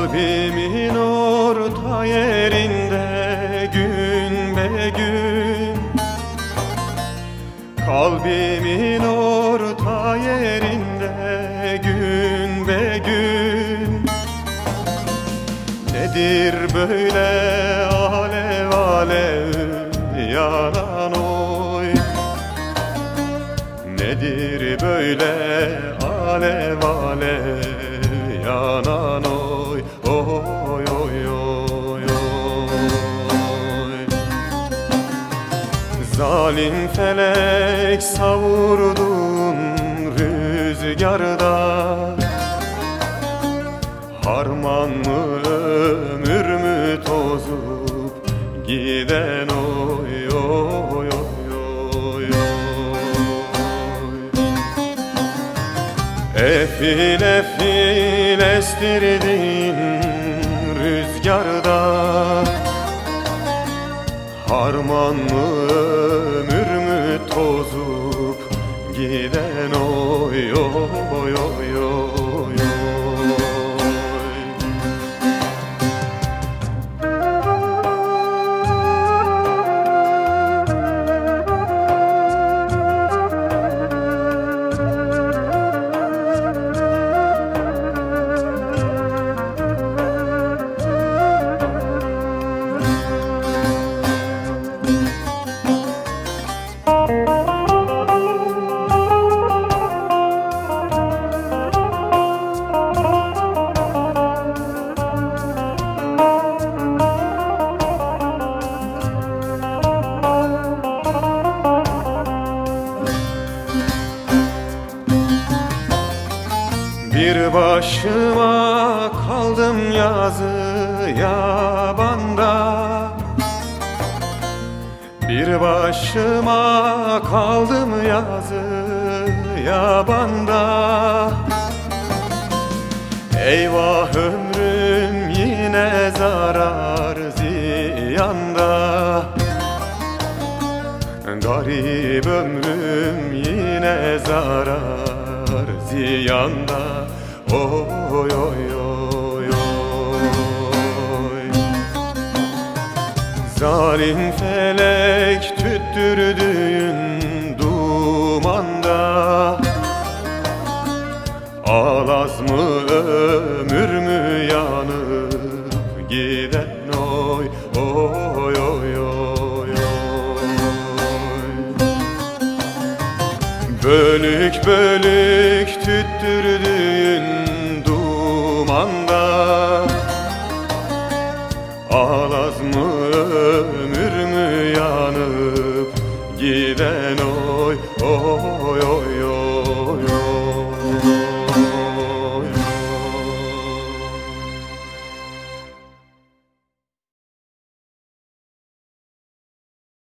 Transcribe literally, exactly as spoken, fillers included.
Kalbimin orta yerinde gün be gün, kalbimin orta yerinde gün be gün. Nedir böyle alev alev yanan oy? Nedir böyle alev alev yanan oy? Oy oy oy oy. Zalim felek savurdun rüzgarda, harman mı ömür mü tozup giden oy oy oy oy oy. Efil efil estirdin rüzgarda, harman mı ömür mü tozup giden oy oy oy oy. Bir başıma kaldım yazı yabanda, bir başıma kaldım yazı yabanda. Eyvah ömrüm yine zarar ziyanda, garip ömrüm yine zarar ziyanda. Oy oy oy oy. Zalim felek tüttürdüğün dumanda, ağlaz mı ömür mü yanıp giden oy oy oy oy oy. Bölük bölük tüttürdüğün dumanda, ağlaz mı ömür mü yanıp giden oy oy oy.